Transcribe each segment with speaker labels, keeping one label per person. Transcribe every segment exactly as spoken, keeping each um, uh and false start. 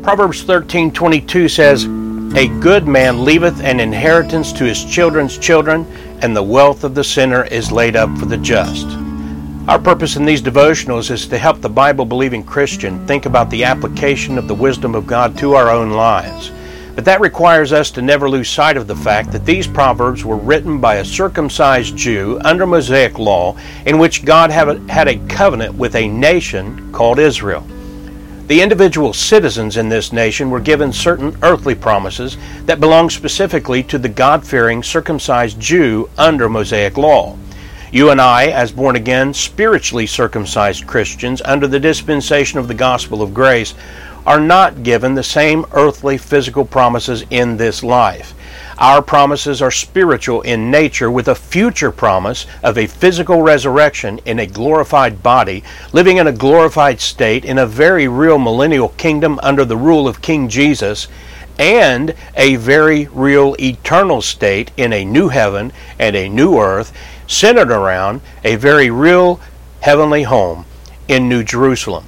Speaker 1: Proverbs thirteen twenty-two says, "A good man leaveth an inheritance to his children's children, and the wealth of the sinner is laid up for the just." Our purpose in these devotionals is to help the Bible-believing Christian think about the application of the wisdom of God to our own lives. But that requires us to never lose sight of the fact that these Proverbs were written by a circumcised Jew under Mosaic law, in which God had a covenant with a nation called Israel. The individual citizens in this nation were given certain earthly promises that belonged specifically to the God-fearing circumcised Jew under Mosaic law. You and I, as born-again, spiritually circumcised Christians under the dispensation of the gospel of grace, are not given the same earthly physical promises in this life. Our promises are spiritual in nature, with a future promise of a physical resurrection in a glorified body, living in a glorified state in a very real millennial kingdom under the rule of King Jesus, and a very real eternal state in a new heaven and a new earth, centered around a very real heavenly home in New Jerusalem.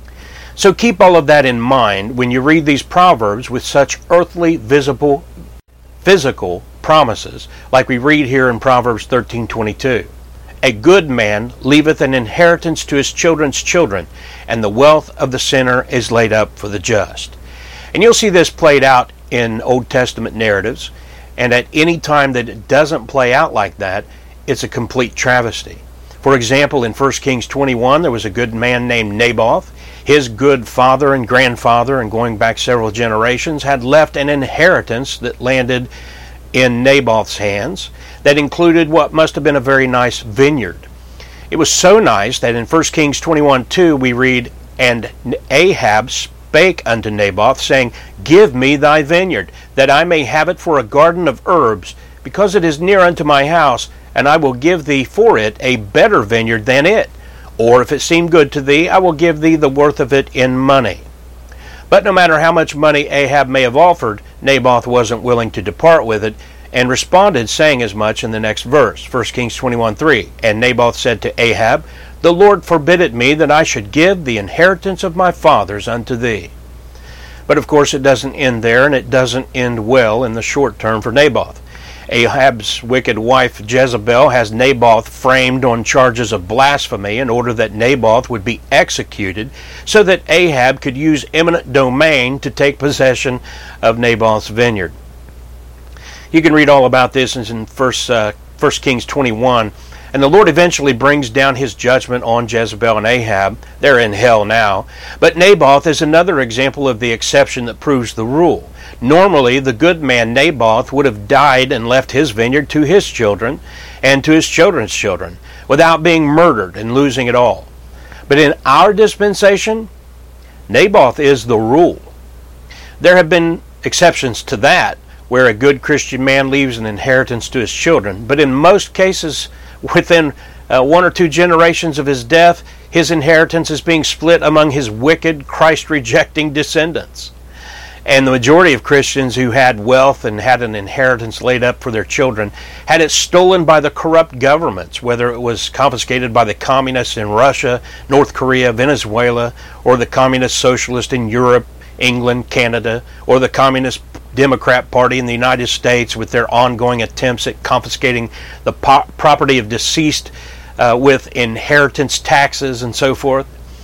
Speaker 1: So keep all of that in mind when you read these Proverbs with such earthly, visible, physical promises, like we read here in Proverbs thirteen twenty-two. "A good man leaveth an inheritance to his children's children, and the wealth of the sinner is laid up for the just." And you'll see this played out in Old Testament narratives, and at any time that it doesn't play out like that, it's a complete travesty. For example, in First Kings twenty-one, there was a good man named Naboth. His good father and grandfather, and going back several generations, had left an inheritance that landed in Naboth's hands that included what must have been a very nice vineyard. It was so nice that in First Kings twenty-one two we read, "And Ahab spake unto Naboth, saying, Give me thy vineyard, that I may have it for a garden of herbs, because it is near unto my house, and I will give thee for it a better vineyard than it. Or if it seem good to thee, I will give thee the worth of it in money." But no matter how much money Ahab may have offered, Naboth wasn't willing to depart with it, and responded, saying as much in the next verse, First Kings twenty-one three. "And Naboth said to Ahab, The Lord forbid it me that I should give the inheritance of my fathers unto thee." But of course it doesn't end there, and it doesn't end well in the short term for Naboth. Ahab's wicked wife Jezebel has Naboth framed on charges of blasphemy in order that Naboth would be executed, so that Ahab could use eminent domain to take possession of Naboth's vineyard. You can read all about this in First, uh, First Kings twenty-one. And the Lord eventually brings down his judgment on Jezebel and Ahab. They're in hell now. But Naboth is another example of the exception that proves the rule. Normally, the good man Naboth would have died and left his vineyard to his children and to his children's children without being murdered and losing it all. But in our dispensation, Naboth is the rule. There have been exceptions to that, where a good Christian man leaves an inheritance to his children. But in most cases, within uh, one or two generations of his death, his inheritance is being split among his wicked, Christ-rejecting descendants. And the majority of Christians who had wealth and had an inheritance laid up for their children had it stolen by the corrupt governments, whether it was confiscated by the communists in Russia, North Korea, Venezuela, or the communist socialist in Europe, England, Canada, or the communist Democrat Party in the United States with their ongoing attempts at confiscating the po- property of deceased uh, with inheritance taxes and so forth.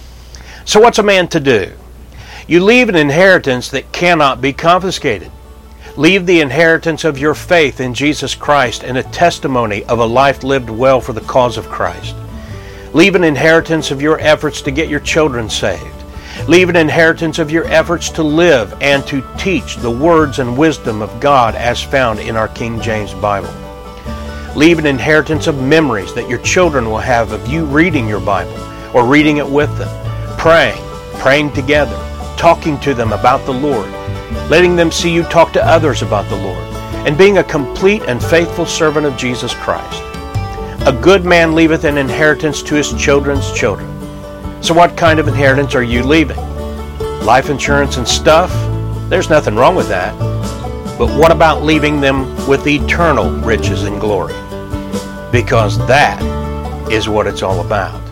Speaker 1: So what's a man to do? You leave an inheritance that cannot be confiscated. Leave the inheritance of your faith in Jesus Christ and a testimony of a life lived well for the cause of Christ. Leave an inheritance of your efforts to get your children saved. Leave an inheritance of your efforts to live and to teach the words and wisdom of God as found in our King James Bible. Leave an inheritance of memories that your children will have of you reading your Bible or reading it with them, praying, praying together, talking to them about the Lord, letting them see you talk to others about the Lord, and being a complete and faithful servant of Jesus Christ. A good man leaveth an inheritance to his children's children. So what kind of inheritance are you leaving? Life insurance and stuff? There's nothing wrong with that. But what about leaving them with eternal riches and glory? Because that is what it's all about.